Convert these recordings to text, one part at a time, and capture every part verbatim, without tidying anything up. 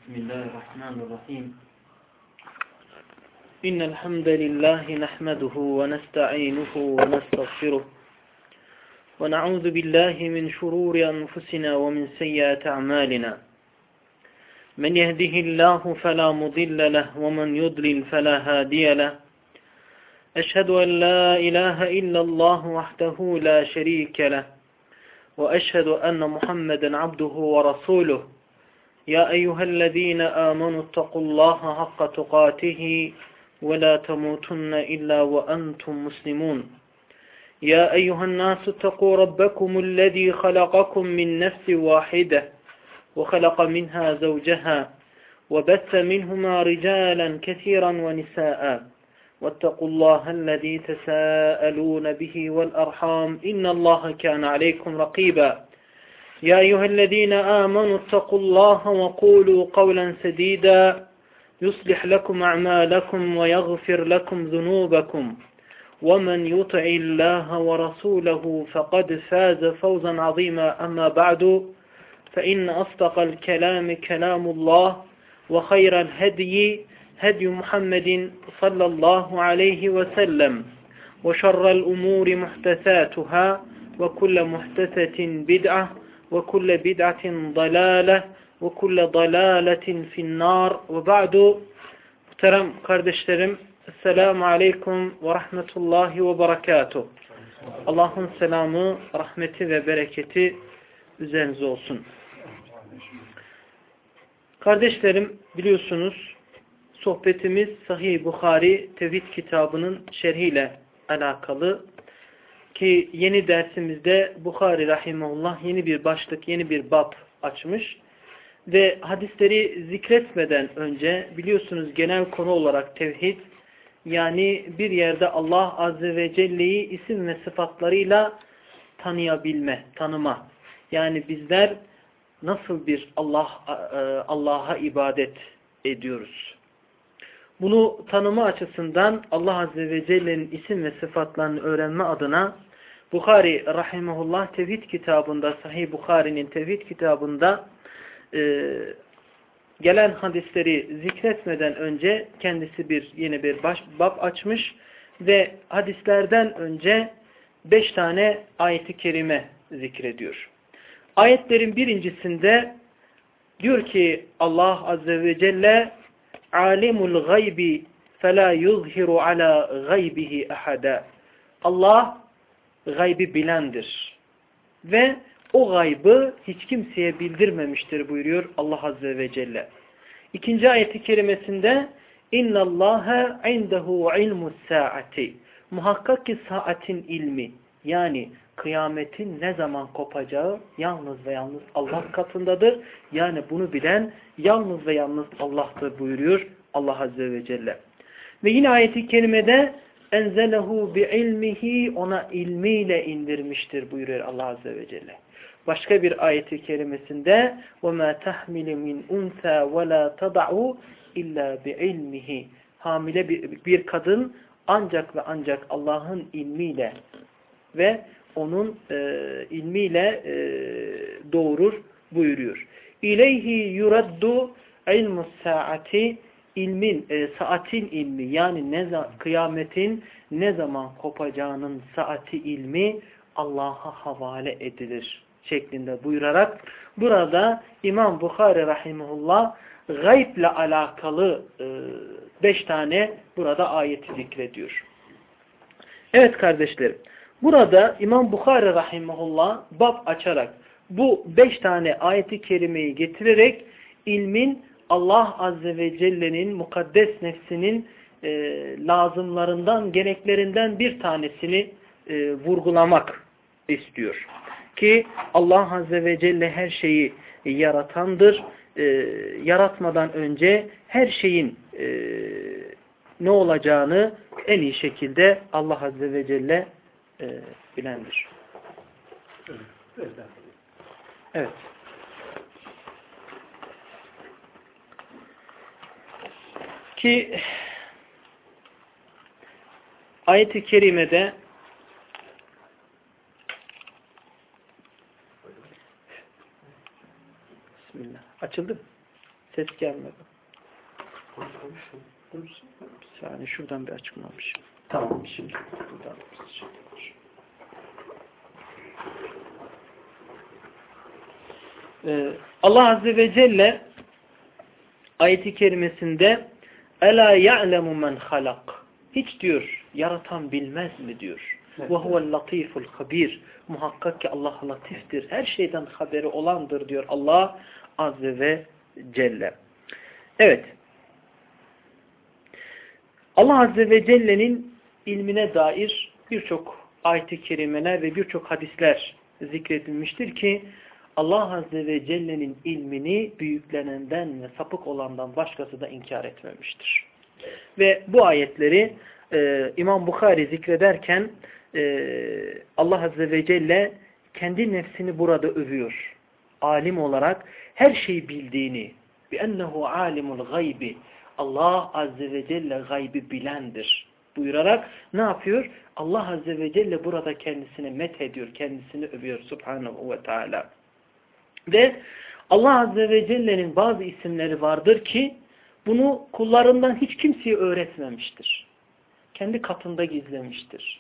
بسم الله الرحمن الرحيم إن الحمد لله نحمده ونستعينه ونستغفره ونعوذ بالله من شرور أنفسنا ومن سيئات أعمالنا من يهده الله فلا مضل له ومن يضلل فلا هادي له أشهد أن لا إله إلا الله وحده لا شريك له وأشهد أن محمدا عبده ورسوله يا أيها الذين آمنوا اتقوا الله حق تقاته ولا تموتن إلا وأنتم مسلمون يا أيها الناس اتقوا ربكم الذي خلقكم من نفس واحدة وخلق منها زوجها وبث منهما رجالا كثيرا ونساء واتقوا الله الذي تساءلون به والأرحام إن الله كان عليكم رقيبا يا أيها الذين آمنوا اتقوا الله وقولوا قولا سديدا يصلح لكم أعمالكم ويغفر لكم ذنوبكم ومن يطع الله ورسوله فقد فاز فوزا عظيما أما بعد فإن أصدق الكلام كلام الله وخير الهدي هدي محمد صلى الله عليه وسلم وشر الأمور محدثاتها وكل محدثة بدعة وكل بدعة ضلالة وكل ضلالة في النار وبعد. Muhterem kardeşlerim, Esselamu Aleyküm ve Rahmetullahi ve Berekatuh. Allah'ın selamı, rahmeti ve bereketi üzerinize olsun. Kardeşlerim, biliyorsunuz sohbetimiz Sahih Bukhari Tevhid kitabının şerhiyle alakalı. Ki yeni dersimizde Bukhari Rahimahullah yeni bir başlık, yeni bir bab açmış. Ve hadisleri zikretmeden önce biliyorsunuz genel konu olarak tevhid, yani bir yerde Allah Azze ve Celle'yi isim ve sıfatlarıyla tanıyabilme, tanıma. Yani bizler nasıl bir Allah Allah'a ibadet ediyoruz? Bunu tanıma açısından Allah Azze ve Celle'nin isim ve sıfatlarını öğrenme adına Bukhari Rahimahullah Tevhid kitabında, Sahih Bukhari'nin Tevhid kitabında e, gelen hadisleri zikretmeden önce kendisi bir yeni bir baş, bab açmış ve hadislerden önce beş tane ayet-i kerime zikrediyor. Ayetlerin birincisinde diyor ki Allah Azze ve Celle alimul gaybi fela yuzhiru ala gaybihi ahada. Allah gaybi bilendir ve o gaybı hiç kimseye bildirmemiştir buyuruyor Allah Azze ve Celle. İkinci ayet-i kerimesinde İnnallâhe indehu ilmus saati. Muhakkak ki saatin ilmi, yani kıyametin ne zaman kopacağı yalnız ve yalnız Allah katındadır. Yani bunu bilen yalnız ve yalnız Allah'tır buyuruyor Allah Azze ve Celle. Ve yine ayet-i kerimede enzelehu bi ilmihi, ona ilmiyle indirmiştir buyuruyor Allah Azze ve Celle. Başka bir ayet-i kerimesinde وَمَا تَحْمِلِ مِنْ اُنْثَى وَلَا تَضَعُوا اِلَّا بِعِلْمِهِ. Hamile bir, bir kadın ancak ve ancak Allah'ın ilmiyle ve onun e, ilmiyle e, doğurur buyuruyor. İleyhi yuraddu ilmus saati, ilmin, e, saatin ilmi, yani ne kıyametin ne zaman kopacağının saati ilmi Allah'a havale edilir şeklinde buyurarak burada İmam Bukhari Rahimahullah gayble alakalı e, beş tane burada ayeti zikrediyor. Evet kardeşlerim, burada İmam Bukhari Rahimahullah bab açarak bu beş tane ayeti kerimeyi getirerek ilmin Allah Azze ve Celle'nin mukaddes nefsinin e, lazımlarından, gereklerinden bir tanesini e, vurgulamak istiyor. Ki Allah Azze ve Celle her şeyi yaratandır. E, yaratmadan önce her şeyin e, ne olacağını en iyi şekilde Allah Azze ve Celle e, bilendir. Evet. Ki ayet-i kerimede Bismillah. Açıldı mı? Ses gelmedi. Bir saniye şuradan bir açıklamış. Tamam şimdi. Buradan ee, Allah Azze ve Celle ayet-i kerimesinde Ela ya'lemu men halak. Hiç diyor yaratan bilmez mi diyor. Ve huvel latiful habir. Muhakkak ki Allah latiftir. Her şeyden haberi olandır diyor Allah Azze ve Celle. Evet. Allah Azze ve Celle'nin ilmine dair birçok ayet-i kerimeler ve birçok hadisler zikredilmiştir ki Allah Azze ve Celle'nin ilmini büyüklenenden ve sapık olandan başkası da inkar etmemiştir. Ve bu ayetleri e, İmam Bukhari zikrederken e, Allah Azze ve Celle kendi nefsini burada övüyor. Alim olarak her şeyi bildiğini بِأَنَّهُ عَالِمُ الْغَيْبِ Allah Azze ve Celle gaybi bilendir buyurarak ne yapıyor? Allah Azze ve Celle burada kendisini met ediyor, kendisini övüyor Subhanahu ve Teala. Ve Allah Azze ve Celle'nin bazı isimleri vardır ki bunu kullarından hiç kimseye öğretmemiştir. Kendi katında gizlemiştir.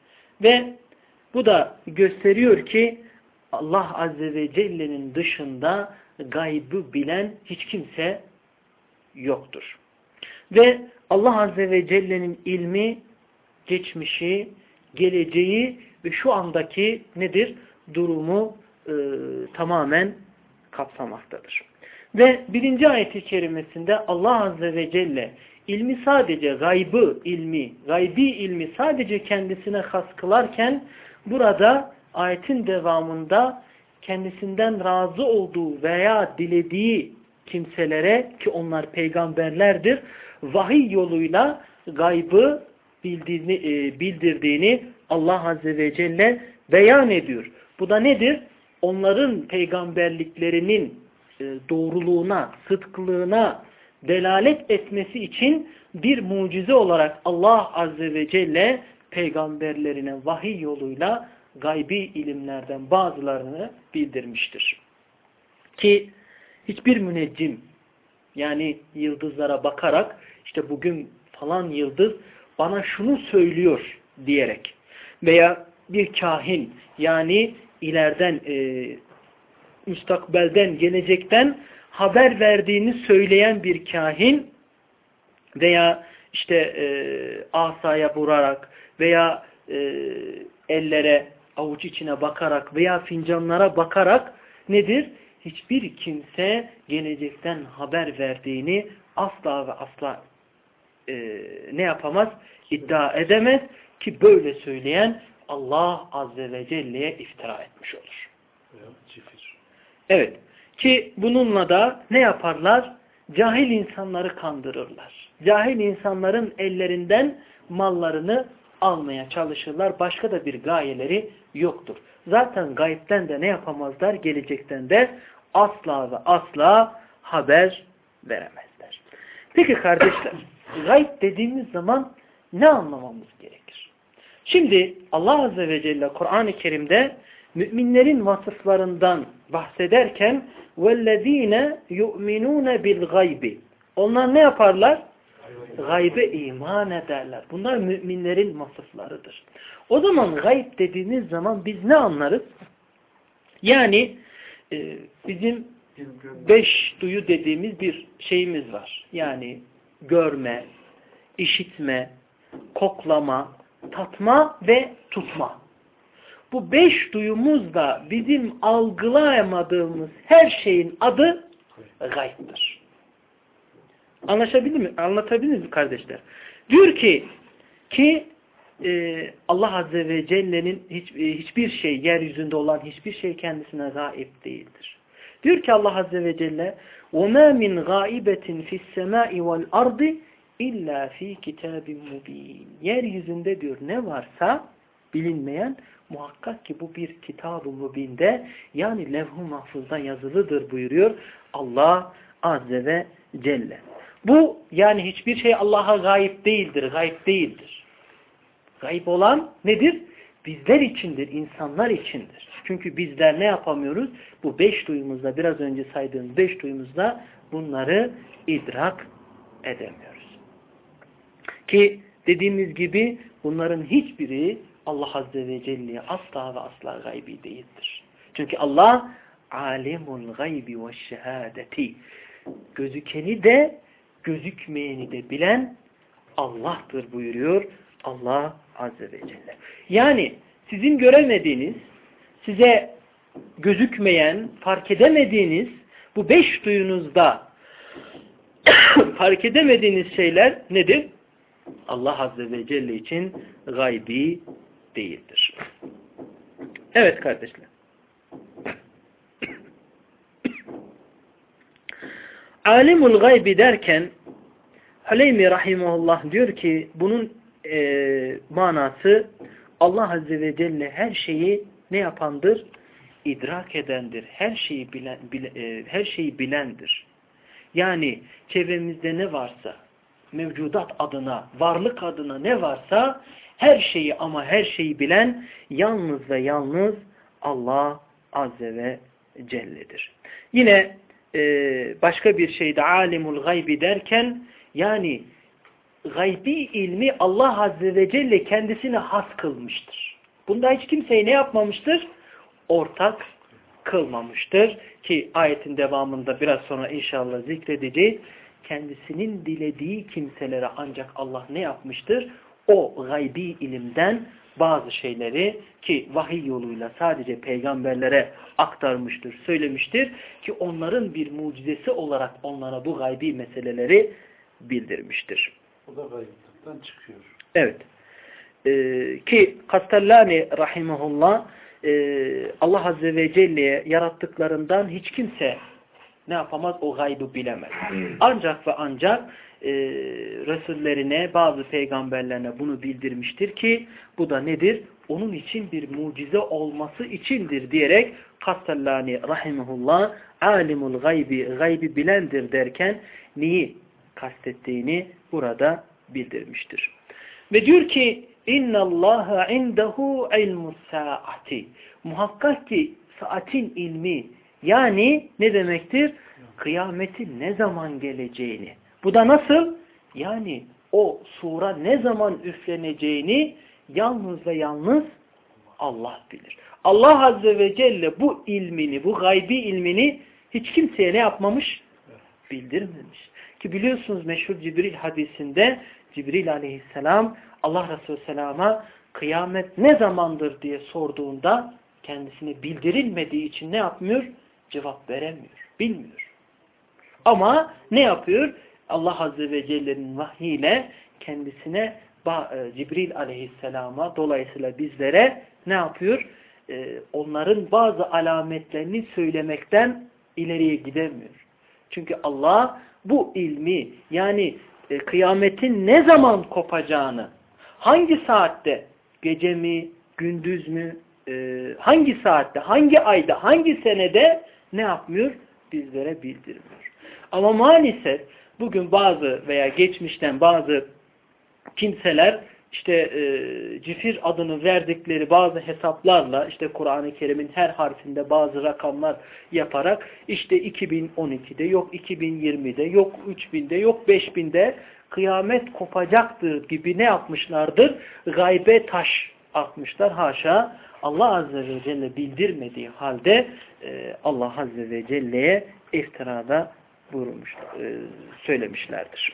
Ve bu da gösteriyor ki Allah Azze ve Celle'nin dışında gaybı bilen hiç kimse yoktur. Ve Allah Azze ve Celle'nin ilmi, geçmişi, geleceği ve şu andaki nedir? Durumu e, tamamen kapsamaktadır. Ve birinci ayet-i kerimesinde Allah Azze ve Celle ilmi sadece gaybı ilmi, gaybi ilmi sadece kendisine has kılarken burada ayetin devamında kendisinden razı olduğu veya dilediği kimselere ki onlar peygamberlerdir vahiy yoluyla gaybı bildiğini, e, bildirdiğini Allah Azze ve Celle beyan ediyor. Bu da nedir? Onların peygamberliklerinin e, doğruluğuna, sıdklığına delalet etmesi için bir mucize olarak Allah Azze ve Celle peygamberlerine vahiy yoluyla gaybi ilimlerden bazılarını bildirmiştir. Ki hiçbir müneccim yani yıldızlara bakarak işte bugün falan yıldız bana şunu söylüyor diyerek veya bir kahin yani ileriden e, müstakbelden gelecekten haber verdiğini söyleyen bir kahin veya işte e, asaya vurarak veya e, ellere avuç içine bakarak veya fincanlara bakarak nedir? Hiçbir kimse gelecekten haber verdiğini asla ve asla e, ne yapamaz? İddia edemez ki böyle söyleyen Allah Azze ve Celle'ye iftira etmiş olur. Evet. Ki bununla da ne yaparlar? Cahil insanları kandırırlar. Cahil insanların ellerinden mallarını almaya çalışırlar. Başka da bir gayeleri yoktur. Zaten gayipten de ne yapamazlar? Gelecekten de asla ve asla haber veremezler. Peki kardeşler, gayb dediğimiz zaman ne anlamamız gerekir? Şimdi Allah Azze ve Celle Kur'an-ı Kerim'de müminlerin vasıflarından bahsederken وَالَّذ۪ينَ يُؤْمِنُونَ بِالْغَيْبِ Onlar ne yaparlar? Gaybe iman ederler. Bunlar müminlerin vasıflarıdır. O zaman gayb dediğimiz zaman biz ne anlarız? Yani e, bizim beş duyu dediğimiz bir şeyimiz var. Yani görme, işitme, koklama, tatma ve tutma. Bu beş duyumuzda bizim algılayamadığımız her şeyin adı gaybdır. Anlaşabilir mi? Anlatabilir mi kardeşler? Diyor ki ki e, Allah Azze ve Celle'nin hiç, e, hiçbir şey, yeryüzünde olan hiçbir şey kendisine gayb değildir. Diyor ki Allah Azze ve Celle وَمَا مِنْ غَائِبَةٍ فِي السَّمَاءِ وَالْأَرْضِ اِلَّا ف۪ي كِتَابٍ مُب۪ينٍ Yeryüzünde diyor ne varsa bilinmeyen muhakkak ki bu bir kitab-ı mübinde yani levh-u mahfuzda yazılıdır buyuruyor Allah Azze ve Celle. Bu yani hiçbir şey Allah'a gayb değildir, gayb değildir. Gayb olan nedir? Bizler içindir, insanlar içindir. Çünkü bizler ne yapamıyoruz? Bu beş duyumuzda, biraz önce saydığım beş duyumuzda bunları idrak edemiyoruz. Ki dediğimiz gibi bunların hiçbiri Allah Azze ve Celle'ye asla ve asla gaybi değildir. Çünkü Allah alimul gaybi ve şehadeti, gözükeni de gözükmeyeni de bilen Allah'tır buyuruyor Allah Azze ve Celle. Yani sizin göremediğiniz, size gözükmeyen, fark edemediğiniz bu beş duyunuzda fark edemediğiniz şeyler nedir? Allah Azze ve Celle için gaybi değildir. Evet kardeşler. Alimul gaybi derken Hüleymi Rahimullah diyor ki bunun e, manası Allah Azze ve Celle her şeyi ne yapandır? İdrak edendir. Her şeyi bilen, bile, e, her şeyi bilendir. Yani çevremizde ne varsa, mevcudat adına, varlık adına ne varsa her şeyi ama her şeyi bilen yalnız ve yalnız Allah Azze ve Celle'dir. Yine e, başka bir şeyde alimul gaybi derken yani gaybi ilmi Allah Azze ve Celle kendisine has kılmıştır. Bunda hiç kimseyi ne yapmamıştır? Ortak kılmamıştır. Ki ayetin devamında biraz sonra inşallah zikredeceğiz. Kendisinin dilediği kimselere ancak Allah ne yapmıştır? O gaybi ilimden bazı şeyleri ki vahiy yoluyla sadece peygamberlere aktarmıştır, söylemiştir ki onların bir mucizesi olarak onlara bu gaybi meseleleri bildirmiştir. O da gayblıktan çıkıyor. Evet. Ee, ki Kastallani rahimahullah e, Allah Azze ve Celle'ye yarattıklarından hiç kimse ne yapamaz? O gaybı bilemez. Ancak ve ancak e, Resullerine, bazı peygamberlerine bunu bildirmiştir ki bu da nedir? Onun için bir mucize olması içindir diyerek Kastallani rahimahullah alimul gaybi, gaybi bilendir derken neyi kastettiğini burada bildirmiştir. Ve diyor ki inna Allaha indehu ilmus saati. Muhakkak ki saatin ilmi yani ne demektir? Kıyametin ne zaman geleceğini. Bu da nasıl? Yani o sura ne zaman üfleneceğini yalnız ve yalnız Allah bilir. Allah Azze ve Celle bu ilmini, bu gaybi ilmini hiç kimseye ne yapmamış? Bildirmemiş. Ki biliyorsunuz meşhur Cibril hadisinde Cibril aleyhisselam Allah Resulü Selam'a kıyamet ne zamandır diye sorduğunda kendisine bildirilmediği için ne yapmıyor? Cevap veremiyor. Bilmiyor. Ama ne yapıyor? Allah Azze ve Celle'nin vahyiyle kendisine Cibril aleyhisselama dolayısıyla bizlere ne yapıyor? Onların bazı alametlerini söylemekten ileriye gidemiyor. Çünkü Allah bu ilmi yani e, kıyametin ne zaman kopacağını, hangi saatte, gece mi, gündüz mü, e, hangi saatte, hangi ayda, hangi senede ne yapmıyor? Bizlere bildirmiyor. Ama maalesef bugün bazı veya geçmişten bazı kimseler işte e, cifir adını verdikleri bazı hesaplarla işte Kur'an-ı Kerim'in her harfinde bazı rakamlar yaparak işte iki bin on ikide yok iki bin yirmide yok üç binde yok beş binde kıyamet kopacaktır gibi ne yapmışlardır? Gaybe taş atmışlar. Haşa Allah Azze ve Celle bildirmediği halde e, Allah Azze ve Celle'ye iftirada vurmuş, e, söylemişlerdir.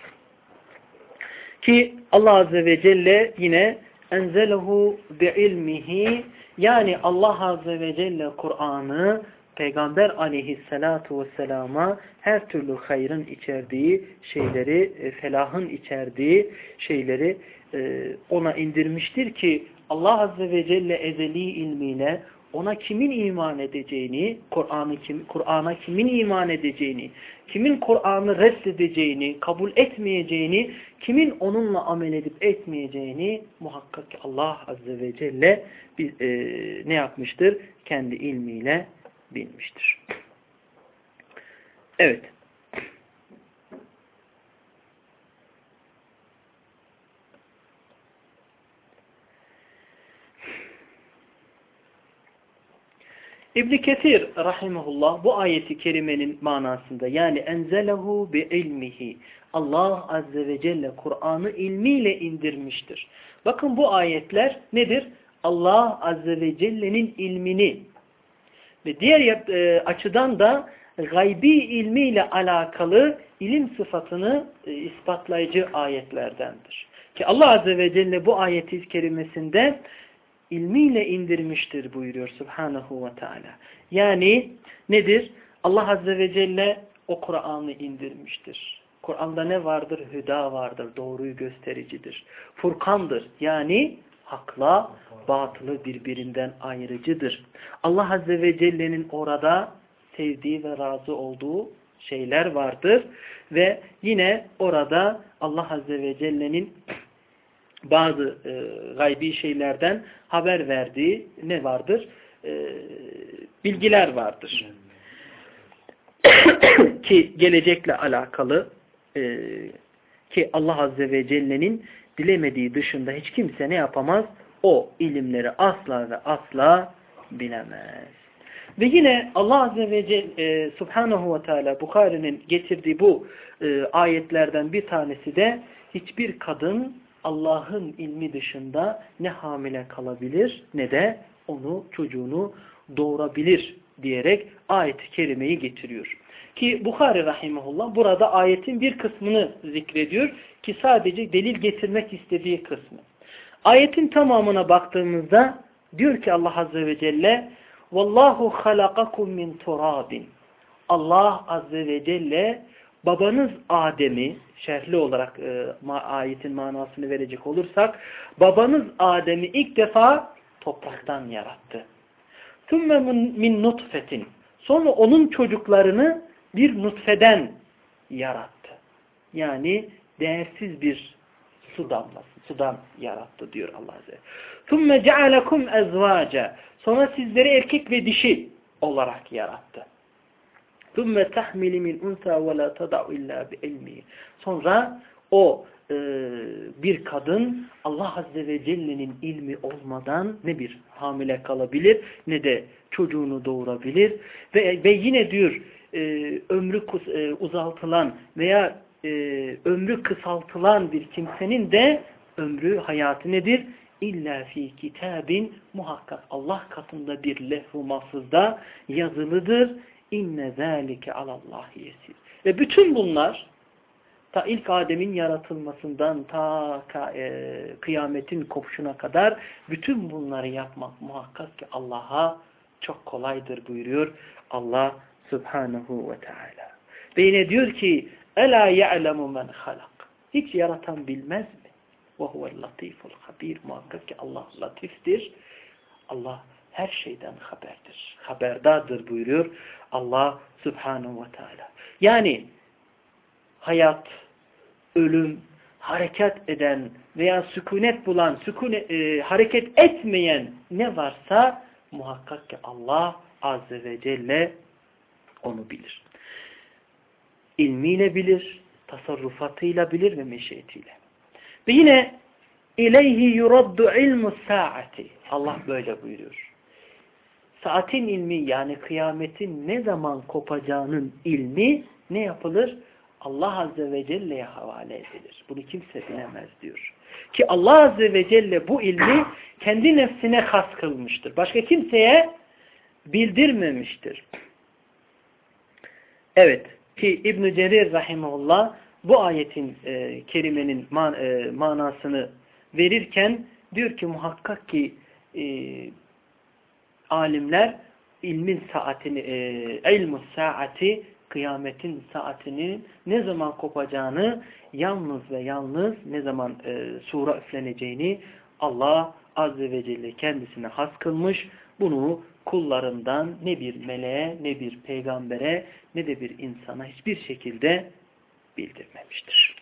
Ki Allah Azze ve Celle yine enzelehu bi'ilmihi yani Allah Azze ve Celle Kur'an'ı Peygamber aleyhissalatu vesselama her türlü hayrın içerdiği şeyleri, felahın içerdiği şeyleri ona indirmiştir ki Allah Azze ve Celle ezeli ilmiyle ona kimin iman edeceğini, Kur'an'ı kim, Kur'an'a kimin iman edeceğini, kimin Kur'an'ı reddedeceğini, kabul etmeyeceğini, kimin onunla amel edip etmeyeceğini muhakkak ki Allah Azze ve Celle e, ne yapmıştır? Kendi ilmiyle bilmiştir. Evet. İbn Kesir rahimehullah bu ayeti kerimenin manasında yani enzelehu bi ilmihi Allah azze ve celle Kur'an'ı ilmiyle indirmiştir. Bakın bu ayetler nedir? Allah azze ve celle'nin ilmini ve diğer e, açıdan da gaybi ilmiyle alakalı ilim sıfatını e, ispatlayıcı ayetlerdendir. Ki Allah azze ve celle bu ayet-i kerimesinde ilmiyle indirmiştir buyuruyor Subhanahu ve Teala. Yani nedir? Allah azze ve celle o Kur'an'ı indirmiştir. Kur'an'da ne vardır? Hüda vardır. Doğruyu göstericidir. Furkandır. Yani hakla batılı birbirinden ayrıcıdır. Allah azze ve celle'nin orada sevdiği ve razı olduğu şeyler vardır. Ve yine orada Allah azze ve celle'nin bazı e, gaybi şeylerden haber verdiği ne vardır? E, bilgiler vardır. Ki gelecekle alakalı e, ki Allah azze ve celle'nin bilemediği dışında hiç kimse ne yapamaz? O ilimleri asla ve asla bilemez. Ve yine Allah azze ve celle e, Subhanahu ve Teala Bukhari'nin getirdiği bu e, ayetlerden bir tanesi de hiçbir kadın Allah'ın ilmi dışında ne hamile kalabilir ne de onu, çocuğunu doğurabilir diyerek ayet-i kerimeyi getiriyor. Ki Bukhari rahimahullah burada ayetin bir kısmını zikrediyor ki sadece delil getirmek istediği kısmı. Ayetin tamamına baktığımızda diyor ki Allah azze ve celle "Vallahu halakakum min turabin." Allah azze ve celle babanız Adem'i, şerhli olarak e, ma ayetin manasını verecek olursak, babanız Adem'i ilk defa topraktan yarattı. ثُمَّ min nutfetin. Sonra onun çocuklarını bir nutfeden yarattı. Yani değersiz bir su damlası, sudan yarattı diyor Allah azze. ثُمَّ جَعَلَكُمْ اَزْوَاجًا. Sonra sizleri erkek ve dişi olarak yarattı. ثُمَّ تَحْمِلِ مِنْ اُنْثَى وَلَا تَدَعُ اِلَّا بِعِلْمِهِ. Sonra o e, bir kadın Allah azze ve celle'nin ilmi olmadan ne bir hamile kalabilir ne de çocuğunu doğurabilir. Ve, ve yine diyor e, ömrü e, uzaltılan veya e, ömrü kısaltılan bir kimsenin de ömrü, hayatı nedir? İlla fi kitabin, muhakkak Allah katında bir lehv-u mahfuzda yazılıdır. İnne zâlike alallahi yesir. Ve bütün bunlar ta ilk Adem'in yaratılmasından ta e, kıyametin kopuşuna kadar bütün bunları yapmak muhakkak ki Allah'a çok kolaydır buyuruyor Allah Subhanahu ve Teala. Ve yine diyor ki Ela ya'lemu men halak. Hiç yaratan bilmez mi? Ve huvel latiful habir. Muhakkak ki Allah latiftir. Allah her şeyden haberdir. Haberdardır buyuruyor Allah Subhanahu ve Teala. Yani hayat, ölüm, hareket eden veya sükunet bulan, sükunet, e, hareket etmeyen ne varsa muhakkak ki Allah Azze ve Celle onu bilir. İlmiyle bilir, tasarrufatıyla bilir ve meşiyetiyle. Ve yine İleyhi yuraddu ilmus saati. Allah böyle buyuruyor. Saatin ilmi yani kıyametin ne zaman kopacağının ilmi ne yapılır? Allah Azze ve Celle'ye havale edilir. Bunu kimse bilemez diyor. Ki Allah Azze ve Celle bu ilmi kendi nefsine has kılmıştır. Başka kimseye bildirmemiştir. Evet ki İbn-i Cerir rahimahullah bu ayetin e, kerimenin man, e, manasını verirken diyor ki muhakkak ki e, alimler ilmin saatini, e, ilmus saati, kıyametin saatinin ne zaman kopacağını yalnız ve yalnız ne zaman e, sura üfleneceğini Allah Azze ve Celle kendisine has kılmış. Bunu kullarından ne bir meleğe, ne bir peygambere, ne de bir insana hiçbir şekilde bildirmemiştir.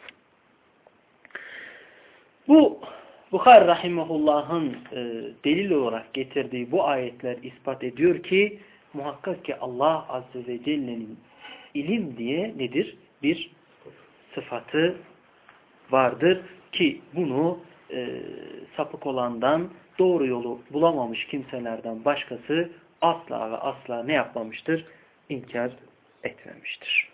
Bu Bukhari Rahimahullah'ın e, delil olarak getirdiği bu ayetler ispat ediyor ki muhakkak ki Allah Azze ve Celle'nin ilim diye nedir? Bir sıfatı vardır ki bunu e, sapık olandan, doğru yolu bulamamış kimselerden başkası asla ve asla ne yapmamıştır? İnkar etmemiştir.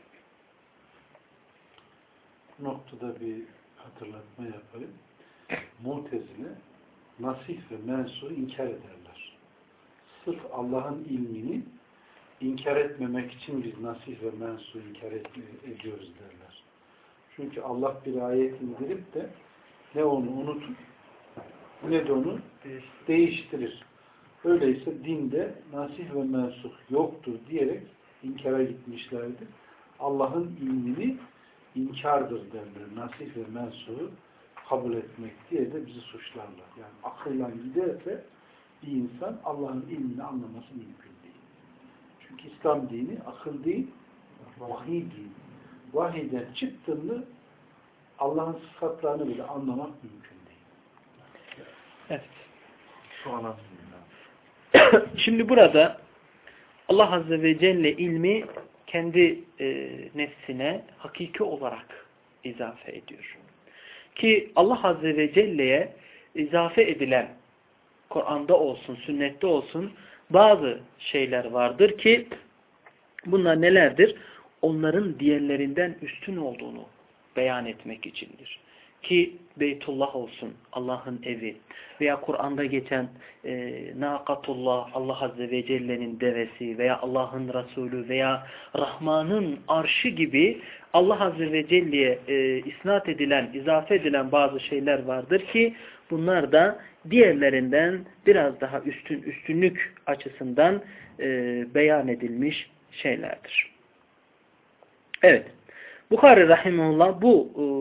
Bu noktada bir hatırlatma yapayım. Mu'tezile nasih ve mensuğu inkar ederler. Sırf Allah'ın ilmini inkar etmemek için biz nasih ve mensuğu inkar ediyoruz derler. Çünkü Allah bir ayet indirip de ne onu unutur ne de onu değiştirir. Öyleyse dinde nasih ve mensuh yoktur diyerek inkara gitmişlerdi. Allah'ın ilmini inkardır derler. Nasih ve mensuhu kabul etmek diye de bizi suçlarlar. Yani akılla giderse bir insan Allah'ın ilmini anlaması mümkün değil. Çünkü İslam dini akıl değil, vahiy dini. Vahiyden çıktığında Allah'ın sıfatlarını bile anlamak mümkün değil. Evet. Şu an Şimdi burada Allah Azze ve Celle ilmi kendi e, nefsine hakiki olarak izafe ediyor. Ki Allah Azze ve Celle'ye izafe edilen Kur'an'da olsun, sünnette olsun bazı şeyler vardır ki bunlar nelerdir? Onların diğerlerinden üstün olduğunu beyan etmek içindir. Ki Beytullah olsun, Allah'ın evi veya Kur'an'da geçen e, Nakatullah, Allah Azze ve Celle'nin devesi veya Allah'ın Resulü veya Rahman'ın arşı gibi Allah Azze ve Celle'ye e, isnat edilen, izafe edilen bazı şeyler vardır ki bunlar da diğerlerinden biraz daha üstün, üstünlük açısından e, beyan edilmiş şeylerdir. Evet. Bukhari Rahimullah bu e,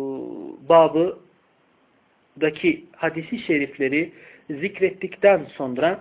babıdaki hadisi şerifleri zikrettikten sonra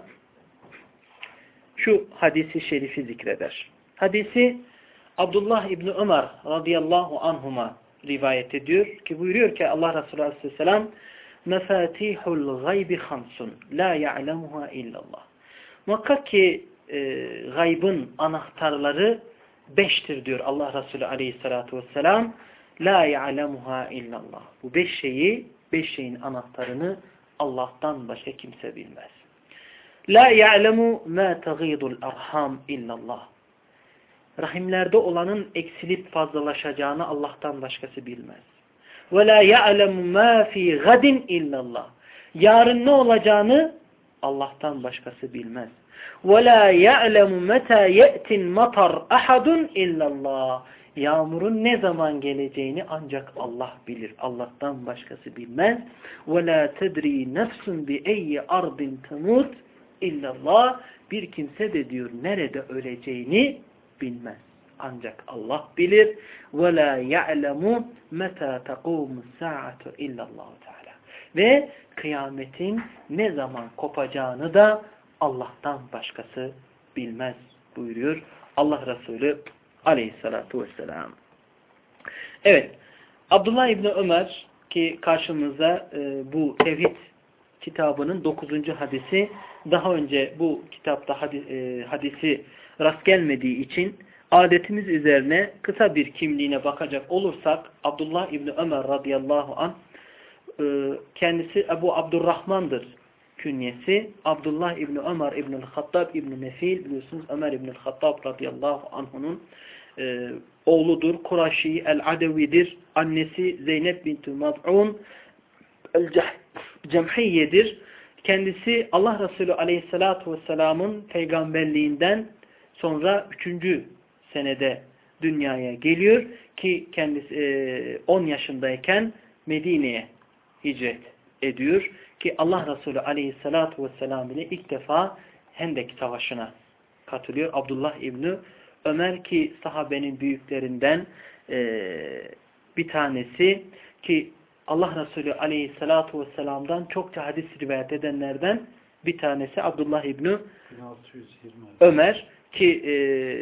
şu hadisi şerifi zikreder. Hadisi Abdullah İbni Ömer radıyallahu anhuma rivayet ediyor ki buyuruyor ki Allah Resulü aleyhisselam mefatihul gaybi hamsun la ya'lemuha illallah. Muhakkak ki e, gaybın anahtarları beştir diyor Allah Resulü aleyhissalatu vesselam. La ya'lemuha illallah. Bu beş şeyi, beş şeyin anahtarını Allah'tan başka kimse bilmez. La ya'lemu ma taghidul arham illallah. Rahimlerde olanın eksilip fazlalaşacağını Allah'tan başkası bilmez. Ve la ya'lemu ma fi gadin illallah. Yarın ne olacağını Allah'tan başkası bilmez. وَلَا يَعْلَمُ مَتَى يَأْتِ الْمَطَرْ أَحَدٌ اِلَّا اللّٰهِ. Yağmurun ne zaman geleceğini ancak Allah bilir. Allah'tan başkası bilmez. وَلَا تَدْرِي نَفْسٌ بِاَيِّ أَرْضٍ تَمُوتْ اِلَّا اللّٰهِ. Bir kimse de diyor nerede öleceğini bilmez. Ancak Allah bilir. وَلَا يَعْلَمُ مَتَى تَقُومُ السَّاعَةُ اِلَّا اللّٰهُ Teala. Ve kıyametin ne zaman kopacağını da Allah'tan başkası bilmez buyuruyor Allah Resulü aleyhissalatu vesselam. Evet. Abdullah İbni Ömer ki karşımızda e, bu tevhid kitabının dokuzuncu hadisi, daha önce bu kitapta hadis, e, hadisi rast gelmediği için adetimiz üzerine kısa bir kimliğine bakacak olursak Abdullah İbni Ömer radıyallahu anh e, kendisi Ebu Abdurrahman'dır. Künyesi Abdullah İbni Ömer İbnül Hattab İbni Nefil, biliyorsunuz Ömer İbnül Hattab radıyallahu anh'unun e, oğludur. Kuraşi el-Adevidir. Annesi Zeynep binti Mad'un el-Cemhiyye'dir. Kendisi Allah Resulü aleyhissalatu vesselamın peygamberliğinden sonra üçüncü senede dünyaya geliyor ki kendisi on yaşındayken Medine'ye hicret ediyor. Ki Allah Resulü aleyhissalatu vesselam ile ilk defa Hendek Savaşı'na katılıyor. Abdullah İbni Ömer ki sahabenin büyüklerinden e, bir tanesi ki Allah Resulü aleyhissalatu vesselam'dan çokça hadis rivayet edenlerden bir tanesi Abdullah İbni Ömer ki e,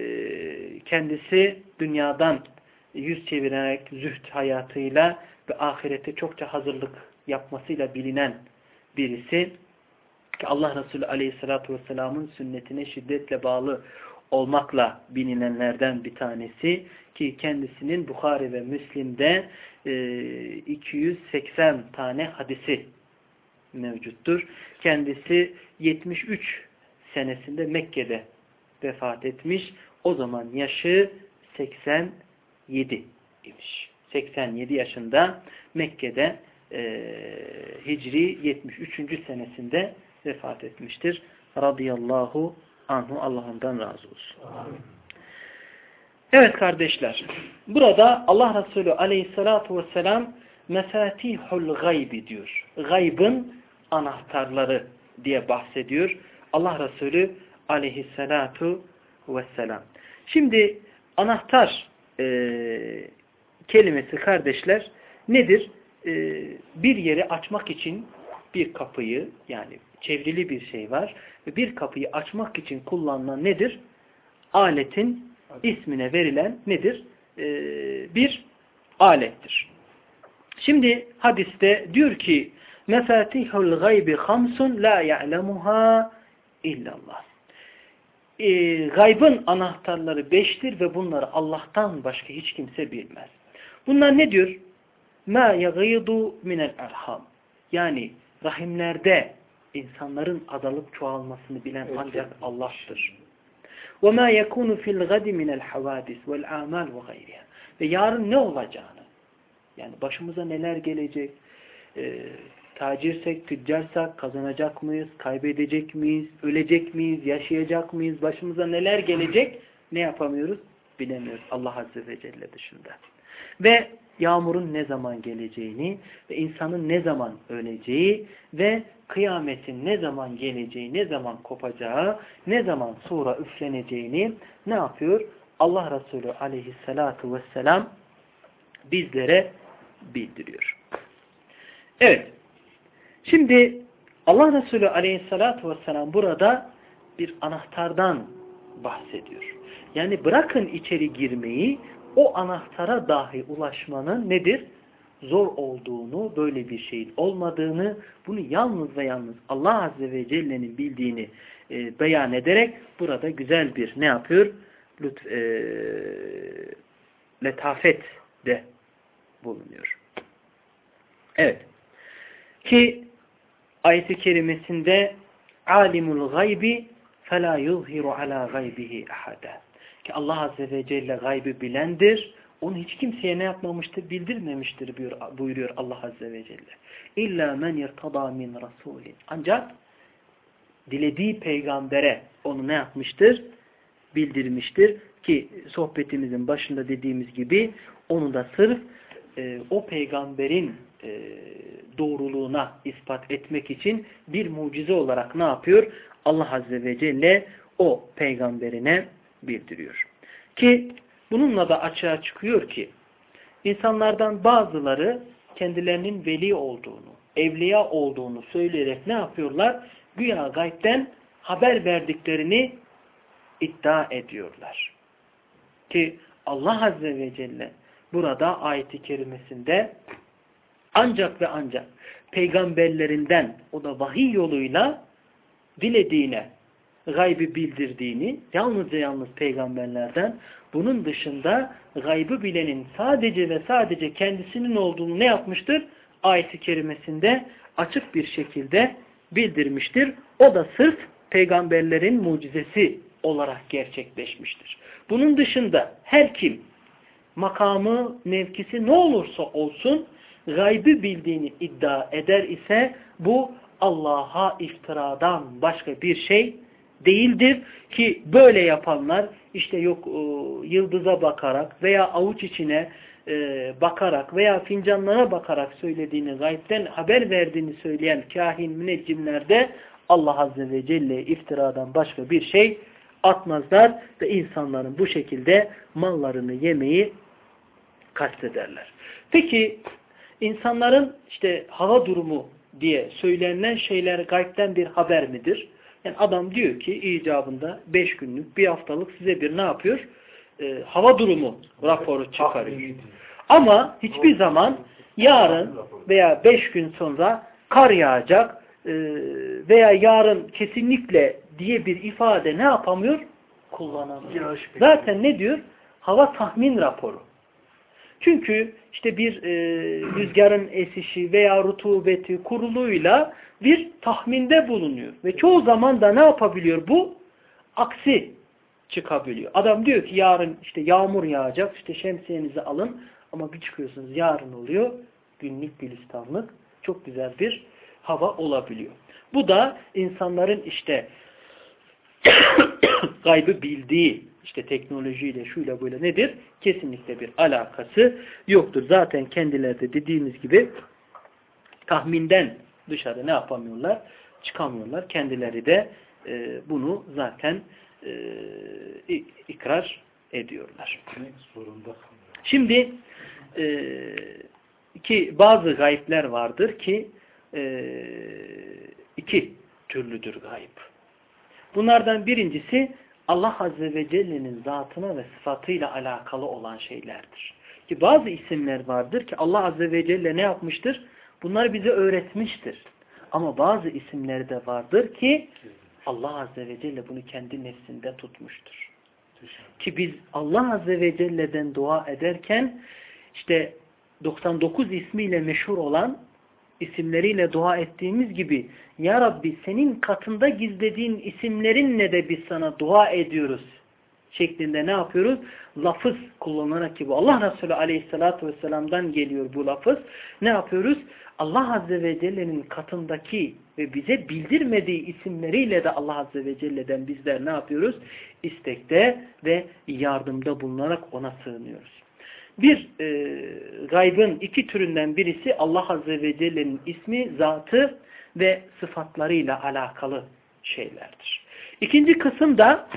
kendisi dünyadan yüz çevirerek zühd hayatıyla ve ahirete çokça hazırlık yapmasıyla bilinen birisi ki Allah Resulü aleyhissalatu vesselamın sünnetine şiddetle bağlı olmakla bilinenlerden bir tanesi ki kendisinin Bukhari ve Müslim'de e, iki yüz seksen tane hadisi mevcuttur. Kendisi yetmiş üç senesinde Mekke'de vefat etmiş. O zaman yaşı seksen yedi imiş. seksen yedi yaşında Mekke'de e, Hicri yetmiş üçüncü senesinde vefat etmiştir. Radıyallahu anhu, Allah ondan razı olsun. Amin. Evet kardeşler, burada Allah Resulü aleyhissalatu vesselam mefatihul gaybi diyor. Gaybın anahtarları diye bahsediyor Allah Resulü aleyhissalatu vesselam. Şimdi anahtar e, kelimesi kardeşler nedir? E, bir yeri açmak için bir kapıyı, yani çevrili bir şey var ve bir kapıyı açmak için kullanılan nedir? Aletin ismine verilen nedir? Ee, bir alettir. Şimdi hadiste diyor ki mefatihul gaybi hamsun la ya'lemuha illallah. Ee, gaybın anahtarları beştir ve bunları Allah'tan başka hiç kimse bilmez. Bunlar ne diyor? Ma yaghidu minel erham. Yani rahimlerde insanların azalıp çoğalmasını bilen ancak Allah'tır. وَمَا يَكُونُ فِي الْغَدِ مِنَ الْحَوَادِسِ وَالْاَعْمَالِ وَغَيْرِهَا. Ve yarın ne olacağını, yani başımıza neler gelecek, e, tacirsek, tüccarsak kazanacak mıyız, kaybedecek miyiz, ölecek miyiz, yaşayacak mıyız, başımıza neler gelecek, ne yapamıyoruz? Bilemiyoruz Allah Azze ve Celle dışında. Ve yağmurun ne zaman geleceğini ve insanın ne zaman öleceği ve kıyametin ne zaman geleceği, ne zaman kopacağı, ne zaman sura üfleneceğini ne yapıyor? Allah Resulü aleyhissalatu vesselam bizlere bildiriyor. Evet. Şimdi Allah Resulü aleyhissalatu vesselam burada bir anahtardan bahsediyor. Yani bırakın içeri girmeyi, o anahtara dahi ulaşmanın nedir? Zor olduğunu, böyle bir şeyin olmadığını, bunu yalnız ve yalnız Allah Azze ve Celle'nin bildiğini e, beyan ederek burada güzel bir ne yapıyor? Lütf, e, letafet de bulunuyor. Evet. Ki ayet-i kerimesinde alimul gaybi fela yuzhiru ala gaybihi ahada. Ki Allah Azze ve Celle gaybı bilendir. Onu hiç kimseye ne yapmamıştır? Bildirmemiştir buyuruyor Allah Azze ve Celle. İlla men yertada min rasulin. Ancak dilediği peygambere onu ne yapmıştır? Bildirmiştir. Ki sohbetimizin başında dediğimiz gibi onu da sırf e, o peygamberin e, doğruluğuna ispat etmek için bir mucize olarak ne yapıyor? Allah Azze ve Celle o peygamberine bildiriyor. Ki bununla da açığa çıkıyor ki insanlardan bazıları kendilerinin veli olduğunu, evliya olduğunu söyleyerek ne yapıyorlar? Güya gaybden haber verdiklerini iddia ediyorlar. Ki Allah Azze ve Celle burada ayet-i kerimesinde ancak ve ancak peygamberlerinden, o da vahiy yoluyla dilediğine gaybı bildirdiğini, yalnızca yalnız peygamberlerden, bunun dışında gaybı bilenin sadece ve sadece kendisinin olduğunu ne yapmıştır? Ayet-i kerimesinde açık bir şekilde bildirmiştir. O da sırf peygamberlerin mucizesi olarak gerçekleşmiştir. Bunun dışında her kim makamı, mevkisi ne olursa olsun gaybı bildiğini iddia eder ise bu Allah'a iftiradan başka bir şey değildir ki böyle yapanlar işte yok e, yıldıza bakarak veya avuç içine e, bakarak veya fincanlara bakarak söylediğini, gaybden haber verdiğini söyleyen kahin müneccimler de Allah Azze ve Celle iftiradan başka bir şey atmazlar ve insanların bu şekilde mallarını yemeyi kastederler. Peki insanların işte hava durumu diye söylenen şeyler gaybden bir haber midir? Yani adam diyor ki icabında beş günlük, bir haftalık size bir ne yapıyor? Ee, hava durumu raporu çıkarıyor. Ama hiçbir zaman yarın veya beş gün sonra kar yağacak e, veya yarın kesinlikle diye bir ifade ne yapamıyor? Kullanamıyor. Zaten ne diyor? Hava tahmin raporu. Çünkü işte bir e, rüzgarın esişi veya rutubeti kuruluyla bir tahminde bulunuyor. Ve çoğu zaman da ne yapabiliyor bu? Aksi çıkabiliyor. Adam diyor ki yarın işte yağmur yağacak, işte şemsiyenizi alın ama bir çıkıyorsunuz yarın oluyor. Günlük gülistanlık çok güzel bir hava olabiliyor. Bu da insanların işte gaybı bildiği işte teknolojiyle şuyla böyle nedir? Kesinlikle bir alakası yoktur. Zaten kendileri de dediğimiz gibi tahminden dışarı ne yapamıyorlar? Çıkamıyorlar. Kendileri de e, bunu zaten e, ikrar ediyorlar. Şimdi e, ki bazı gayipler vardır ki e, iki türlüdür gayb. Bunlardan birincisi Allah Azze ve Celle'nin zatına ve sıfatıyla alakalı olan şeylerdir. Ki bazı isimler vardır ki Allah Azze ve Celle ne yapmıştır? Bunları bize öğretmiştir. Ama bazı isimler de vardır ki Allah Azze ve Celle bunu kendi nefsinde tutmuştur. Ki biz Allah Azze ve Celle'den dua ederken işte doksan dokuz ismiyle meşhur olan isimleriyle dua ettiğimiz gibi Ya Rabbi senin katında gizlediğin isimlerinle de biz sana dua ediyoruz şeklinde ne yapıyoruz? Lafız kullanarak ki bu Allah Resulü Aleyhisselatü Vesselam'dan geliyor bu lafız. Ne yapıyoruz? Allah Azze ve Celle'nin katındaki ve bize bildirmediği isimleriyle de Allah Azze ve Celle'den bizler ne yapıyoruz? İstekte ve yardımda bulunarak ona sığınıyoruz. Bir e, gaybın iki türünden birisi Allah Azze ve Celle'nin ismi, zatı ve sıfatlarıyla alakalı şeylerdir. İkinci kısım da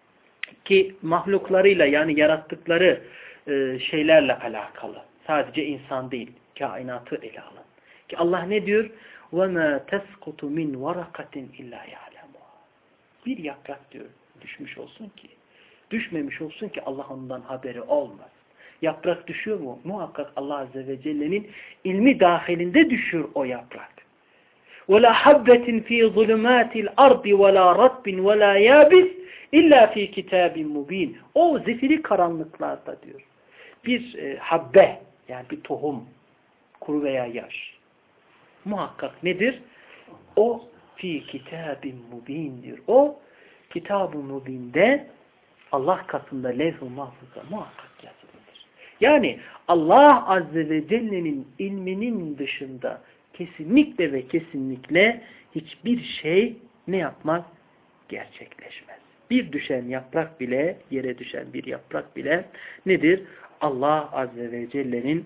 ki mahluklarıyla yani yarattıkları e, şeylerle alakalı. Sadece insan değil, kainatı ele alın. Ki Allah ne diyor? وَمَا تَسْقُطُ مِنْ وَرَقَةٍ اِلَّا يَعْلَمُهَا Bir yaprak diyor düşmüş olsun ki, düşmemiş olsun ki Allah ondan haberi olmaz. Yaprak düşüyor mu? Muhakkak Allah Azze ve Celle'nin ilmi dahilinde düşüyor o yaprak. وَلَا حَبَّةٍ ف۪ي ظُلُمَاتِ الْأَرْضِ وَلَا رَطْبٍ وَلَا يَابِسٍ İlla fi kitabin mubin. O zifiri karanlıklarda diyor. Bir e, habbe yani bir tohum, kuru veya yaş. Muhakkak nedir? O fi kitabin mubin diyor. O kitab-ı mubinde Allah katında levh-i mahfuzda muhakkak yazılıdır. Yani Allah Azze ve Celle'nin ilminin dışında kesinlikle ve kesinlikle hiçbir şey ne yapmaz? Gerçekleşmez. Bir düşen yaprak bile, yere düşen bir yaprak bile nedir? Allah Azze ve Celle'nin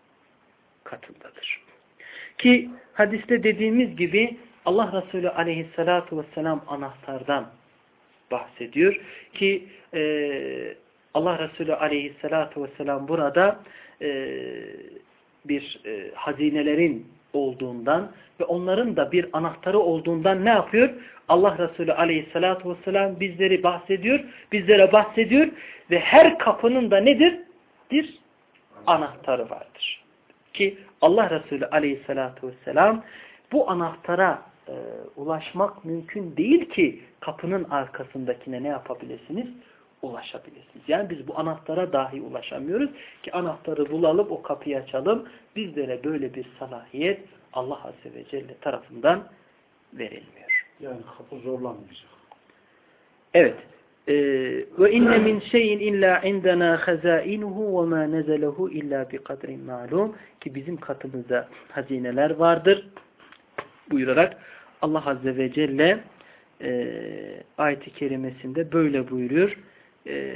katındadır. Ki hadiste dediğimiz gibi Allah Resulü Aleyhisselatü Vesselam anahtardan bahsediyor. Ki e, Allah Resulü Aleyhisselatü Vesselam burada e, bir e, hazinelerin olduğundan ve onların da bir anahtarı olduğundan ne yapıyor? Allah Resulü Aleyhisselatü Vesselam bizleri bahsediyor, bizlere bahsediyor ve her kapının da nedir? Bir anahtarı vardır. Ki Allah Resulü Aleyhisselatü Vesselam bu anahtara e, ulaşmak mümkün değil ki kapının arkasındakine ne yapabilirsiniz? Ulaşabilirsiniz. Yani biz bu anahtara dahi ulaşamıyoruz ki anahtarı bulalım, o kapıyı açalım. Bizlere böyle bir salahiyet Allah Azze ve Celle tarafından verilmiyor. Yani kapı zorlanmayacak. Evet. Ve inne min şeyin illa indena hazainuhu ve ma nazalehu illa bi kadrin ma'lum ki bizim katımızda hazineler vardır buyurarak Allah Azze ve Celle e, ayet-i kerimesinde böyle buyuruyor. E,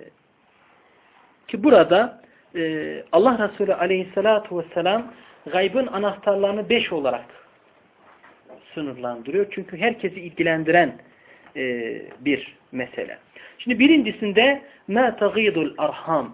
ki burada e, Allah Resulü Aleyhisselatü Vesselam gaybın anahtarlarını beş olarak sınırlandırıyor. Çünkü herkesi ilgilendiren e, bir mesele. Şimdi birincisinde مَا تَغِيدُ الْاَرْحَامِ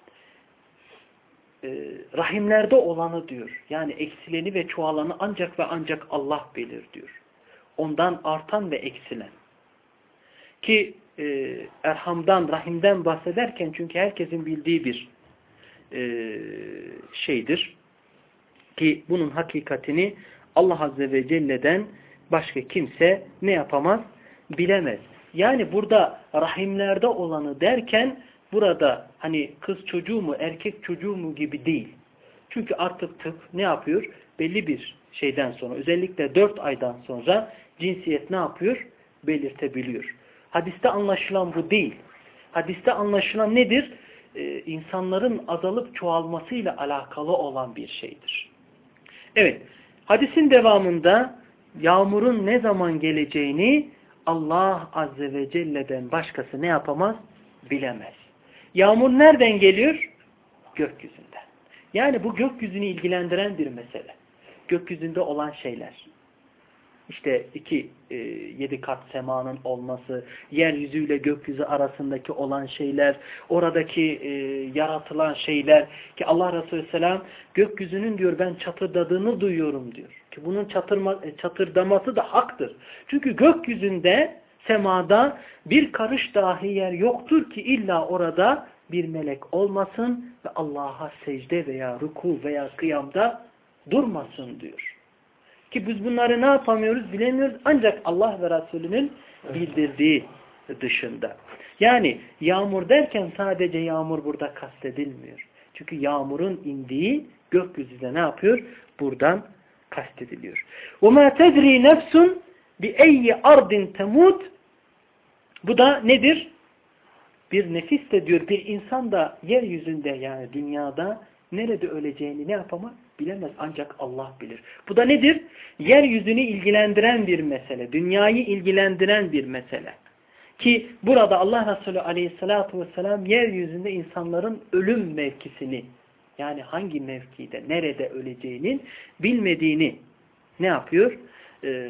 e, rahimlerde olanı diyor. Yani eksileni ve çoğalanı ancak ve ancak Allah bilir diyor. Ondan artan ve eksilen. Ki e, erhamdan, rahimden bahsederken çünkü herkesin bildiği bir e, şeydir. Ki bunun hakikatini Allah Azze ve Celle'den başka kimse ne yapamaz? Bilemez. Yani burada rahimlerde olanı derken burada hani kız çocuğu mu erkek çocuğu mu gibi değil. Çünkü artık tıp ne yapıyor? Belli bir şeyden sonra özellikle dört aydan sonra cinsiyet ne yapıyor? Belirtebiliyor. Hadiste anlaşılan bu değil. Hadiste anlaşılan nedir? Ee, insanların azalıp çoğalmasıyla alakalı olan bir şeydir. Evet, hadisin devamında yağmurun ne zaman geleceğini Allah Azze ve Celle'den başkası ne yapamaz? Bilemez. Yağmur nereden geliyor? Gökyüzünden. Yani bu gökyüzünü ilgilendiren bir mesele. Gökyüzünde olan şeyler. İşte iki e, yedi kat semanın olması, yeryüzüyle gökyüzü arasındaki olan şeyler, oradaki e, yaratılan şeyler ki Allah Resulü Selam gökyüzünün diyor ben çatırdadığını duyuyorum diyor. Ki bunun çatırma, çatırdaması da haktır. Çünkü gökyüzünde, semada bir karış dahi yer yoktur ki illa orada bir melek olmasın ve Allah'a secde veya ruku veya kıyamda durmasın diyor. Ki biz bunları ne yapamıyoruz bilemiyoruz ancak Allah ve Resulünün bildirdiği dışında. Yani yağmur derken sadece yağmur burada kastedilmiyor. Çünkü yağmurun indiği gökyüzünde ne yapıyor? Buradan kastediliyor. وَمَا تَدْرِي نَفْسٌ بِأَيِّ اَرْضٍ تَمُوتٍ Bu da nedir? Bir nefis de diyor bir insan da yeryüzünde yani dünyada nerede öleceğini ne yapamaz? Bilemez ancak Allah bilir. Bu da nedir? Yeryüzünü ilgilendiren bir mesele. Dünyayı ilgilendiren bir mesele. Ki burada Allah Resulü aleyhissalatu vesselam yeryüzünde insanların ölüm mevkisini yani hangi mevkide, nerede öleceğinin bilmediğini ne yapıyor? Ee,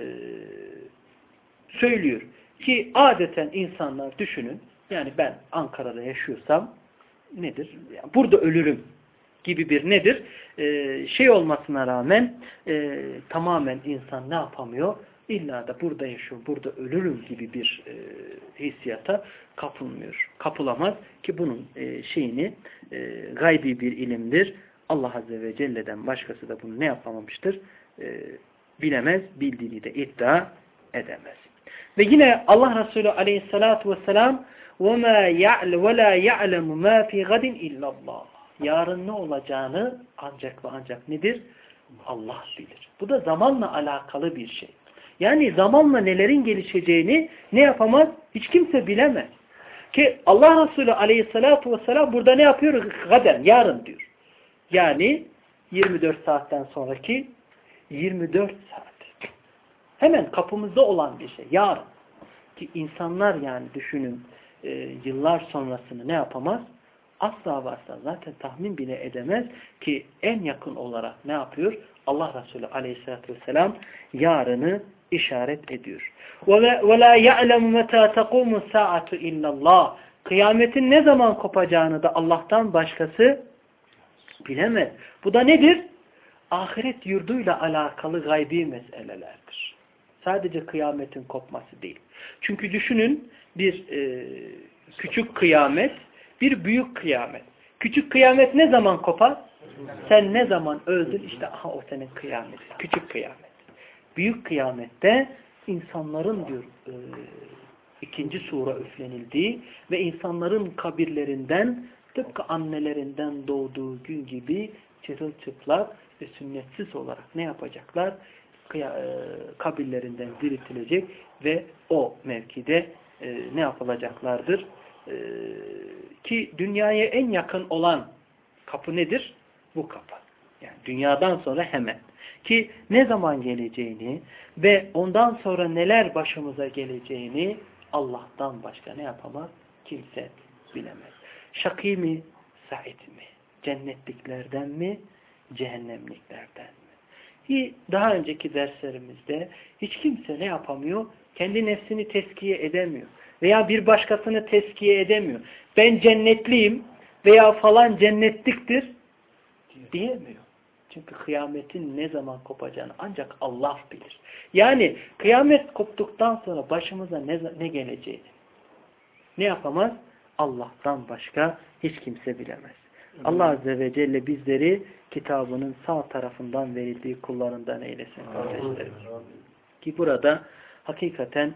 söylüyor. Ki adeten insanlar düşünün. Yani ben Ankara'da yaşıyorsam nedir? Yani burada ölürüm gibi bir nedir? Ee, şey olmasına rağmen e, tamamen insan ne yapamıyor? İlla da burada yaşıyor, burada ölürüm gibi bir e, hissiyata kapılmıyor. Kapılamaz ki bunun e, şeyini e, gaybi bir ilimdir. Allah Azze ve Celle'den başkası da bunu ne yapamamıştır? E, bilemez, bildiğini de iddia edemez. Ve yine Allah Resulü aleyhissalatu vesselam وَمَا يَعْلَ وَلَا يَعْلَمُ مَا فِي غَدٍ اِلَّا اللّٰهِ Yarın ne olacağını ancak ve ancak nedir? Allah bilir. Bu da zamanla alakalı bir şey. Yani zamanla nelerin gelişeceğini ne yapamaz? Hiç kimse bilemez. Ki Allah Resulü aleyhissalatu vesselam burada ne yapıyor? Gaden, yarın diyor. Yani yirmi dört saatten sonraki yirmi dört saat. Hemen kapımızda olan bir şey. Yarın. Ki insanlar yani düşünün e, yıllar sonrasını ne yapamaz? Asla varsa zaten tahmin bile edemez ki en yakın olarak ne yapıyor? Allah Resulü aleyhissalatü vesselam yarını işaret ediyor. وَلَا يَعْلَمُ مَتَى تَقُومُ السَّاعَةُ اِلَّا اللّٰهِ Kıyametin ne zaman kopacağını da Allah'tan başkası bilemez. Bu da nedir? Ahiret yurduyla alakalı gaybi meselelerdir. Sadece kıyametin kopması değil. Çünkü düşünün bir e, küçük kıyamet, bir büyük kıyamet. Küçük kıyamet ne zaman kopar? Sen ne zaman öldün? İşte aha o senin kıyamet. Küçük kıyamet. Büyük kıyamette insanların diyor e, ikinci sura üflenildiği ve insanların kabirlerinden tıpkı annelerinden doğduğu gün gibi çırılçıplak ve sünnetsiz olarak ne yapacaklar? Kabirlerinden diriltilecek ve o mevkide e, ne yapılacaklardır? E, ki dünyaya en yakın olan kapı nedir? Bu kapı. Yani dünyadan sonra hemen. Ki ne zaman geleceğini ve ondan sonra neler başımıza geleceğini Allah'tan başka ne yapamaz? Kimse bilemez. Şakî mi? Said mi? Cennetliklerden mi? Cehennemliklerden mi? Ki daha önceki derslerimizde hiç kimse ne yapamıyor? Kendi nefsini tezkiye edemiyor. Veya bir başkasını tezkiye edemiyor. Ben cennetliyim veya falan cennetliktir diyemiyor. Çünkü kıyametin ne zaman kopacağını ancak Allah bilir. Yani kıyamet koptuktan sonra başımıza ne, ne geleceğini ne yapamaz? Allah'tan başka hiç kimse bilemez. Hı. Allah Azze ve Celle bizleri kitabının sağ tarafından verildiği kullarından eylesin kardeşlerim. Ki burada hakikaten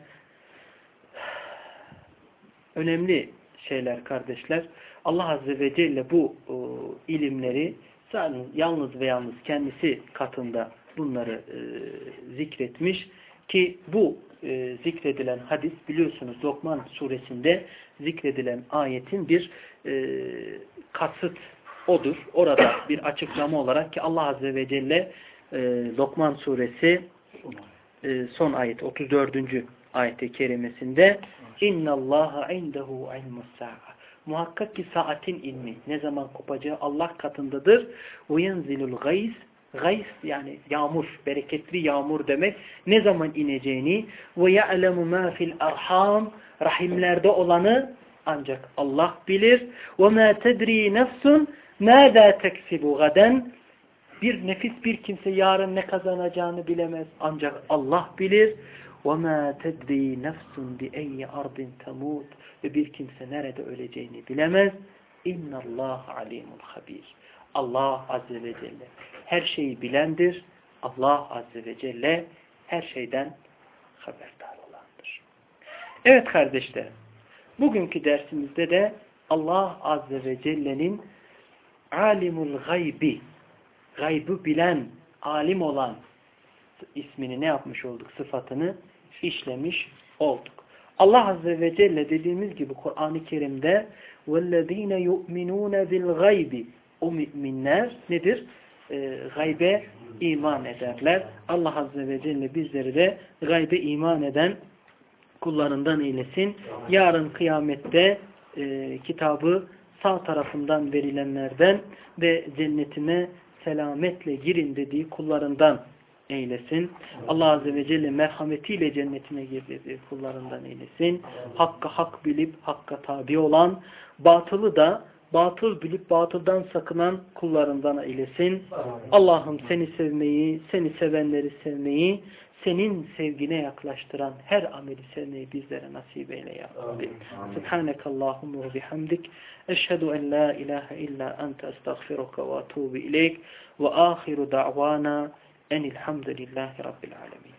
önemli şeyler kardeşler. Allah Azze ve Celle bu o, ilimleri yalnız ve yalnız kendisi katında bunları e, zikretmiş ki bu e, zikredilen hadis biliyorsunuz Lokman suresinde zikredilen ayetin bir e, kasıt odur. Orada bir açıklama olarak ki Allah Azze ve Celle e, Lokman suresi e, son ayet otuz dördüncü ayet-i kerimesinde İnna Allaha indehu ilmus sa'a. Muhakkak ki saatin ilmi ne zaman kopacağı Allah katındadır. Ve yenzilul gays. Gays yani yağmur, bereketli yağmur demek. Ne zaman ineceğini ve ya'lemu ma fil arham. Rahimlerde olanı ancak Allah bilir. Ve ma tedri nefsun mâdâ teksibu gaden. Bir nefis bir kimse yarın ne kazanacağını bilemez. Ancak Allah bilir. وَمَا تَدْرِي نَفْسٌ بِأَيِّ أَرْضٍ تَمُوتُ. Ve bir kimse nerede öleceğini bilemez. اِنَّ اللّٰهَ عَلِيمٌ خَب۪يرٌ. Allah Azze ve Celle her şeyi bilendir. Allah Azze ve Celle her şeyden haberdar olandır. Evet kardeşler, bugünkü dersimizde de Allah Azze ve Celle'nin alimul gaybi, gaybı bilen, alim olan ismini ne yapmış olduk? Sıfatını işlemiş olduk. Allah Azze ve Celle dediğimiz gibi Kur'an-ı Kerim'de وَالَّذ۪ينَ يُؤْمِنُونَ بِالْغَيْبِ. O müminler nedir? E, gaybe iman ederler. Allah Azze ve Celle bizleri de gaybe iman eden kullarından eylesin. Yarın kıyamette e, kitabı sağ tarafından verilenlerden ve cennetine selametle girin dediği kullarından eylesin. Allah Azze ve Celle merhametiyle cennetine girdiği kullarından eylesin. Hakka hak bilip hakka tabi olan, batılı da batıl bilip batıldan sakınan kullarından eylesin. Allah'ım seni sevmeyi, seni sevenleri sevmeyi, senin sevgine yaklaştıran her ameli sevmeyi bizlere nasip eyle ya Rabbi. Subhanekallahumma ve bihamdik. Eşhedü en la ilahe illa ente estağfiruka ve atubu ileyk. Ve ahiru da'vana enilhamdülillahi rabbil alemin.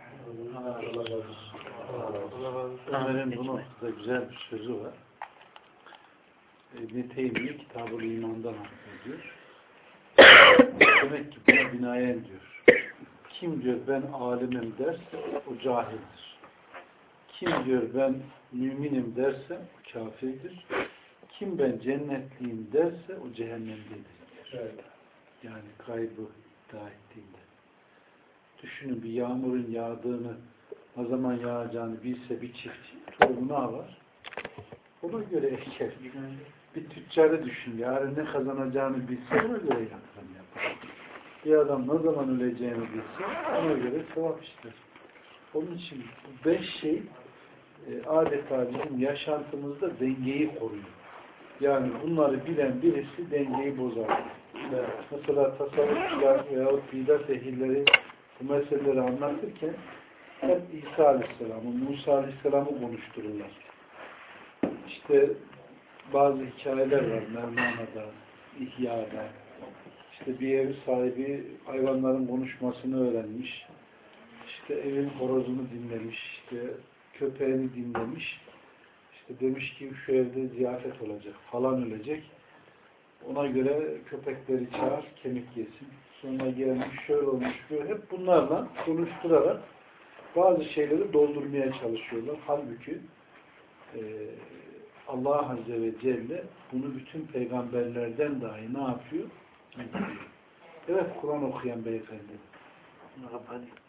Ömer'in bu noktada güzel bir sözü var. İbn-i Teymiye Kitab-ı İman'dan bahsediyor. Demek ki buna binaen diyor. Kim diyor ben alimim derse o cahildir. Kim diyor ben müminim derse o kafirdir. Kim ben cennetliyim derse o cehennemdedir. Evet. Yani kaybı iddia ettiğinde. Düşünün bir yağmurun yağdığını, ne zaman yağacağını bilse bir çiftçi tohumunu var. Ona göre eker. Bir tüccarı düşün. Yarın ne kazanacağını bilse ona göre yatırım yapar. Bir adam ne zaman öleceğini bilse ona göre sevap ister. Onun için bu beş şey e, adeta bizim yaşantımızda dengeyi koruyor. Yani bunları bilen birisi dengeyi bozar. Evet. Mesela tasavvufçular veyahut bidat ehilleri bu meseleleri anlatırken hep İsa Aleyhisselam'ı, Musa Aleyhisselam'ı konuştururlar. İşte bazı hikayeler var Mevlana'da, İhya'da. İşte bir ev sahibi hayvanların konuşmasını öğrenmiş. İşte evin horozunu dinlemiş. İşte köpeğini dinlemiş. İşte demiş ki şu evde ziyafet olacak. Falan ölecek. Ona göre köpekleri çağır, kemik yesin. Sonra gelmiş, şöyle olmuş, böyle. Hep bunlarla konuşturarak bazı şeyleri doldurmaya çalışıyorlar. Halbuki e, Allah Azze ve Celle bunu bütün peygamberlerden dahi ne yapıyor? Evet, Kur'an okuyan beyefendi.